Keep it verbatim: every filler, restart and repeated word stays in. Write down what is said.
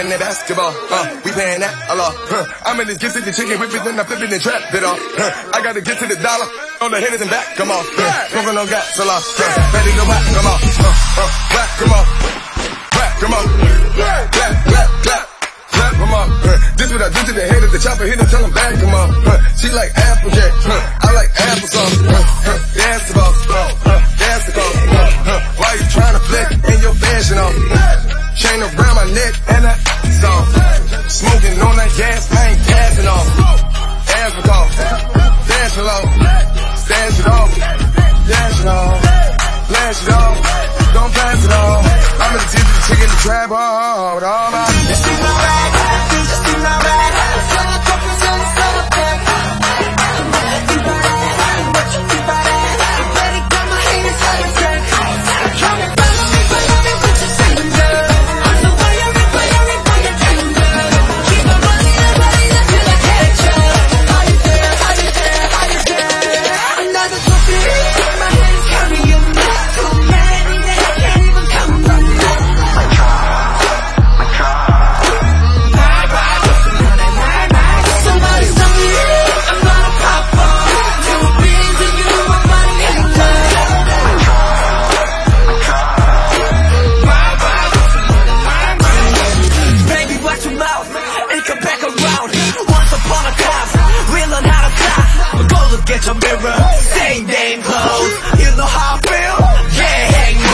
in that basketball. Uh, we paying that a lot. Huh. I'm in this get to the chicken whip it, then I flip it and trap it off. Huh. I gotta get to the dollar on the haters and back, come on. Huh. Smoking on gas a lot. Huh. Ready to whack, come on. Uh, uh, whack, come on. Whack, come on. Clap, clap, clap. Clap, come on. Huh. This what I do to the head of the chopper, hit him, tell him back, come on. Huh. She like Applejack. Huh. I like applesauce. Huh. Huh. Dance the ball. Huh. Dance the ball. Huh. Huh. Why you trying to flex in your fashion off? Chain around my neck and I song. Smoking on that gas, I ain't passing off. Ass for call. Dash it off. Dash it off. Dash it off. Flash it off. Don't pass it off. I'm in the tip of the chicken, the trap hard with all my. Just see my ride. Just see my ride. Tell the couple cents, tell the back. You buy that. What you do by that? Better got my haters on the track. Come and follow me, follow me with your singing girl. I'm so fire, fire, fire, fire, girl. Keep on running and running until I catch ya. How you there? How you there? How you there? Another trophy. My hands carry you. So many that I can't even come from. I try, I try. Bye bye, bye bye. Somebody stop me. I'm gonna pop off. Two beans and you, I'm money hater. I try, I try. Bye bye, bye bye. Baby, watch your mouth and come back around. Once upon a time, we learn how to fly. Go look at your mirror, same damn clothes. You know how I feel? Yeah, hang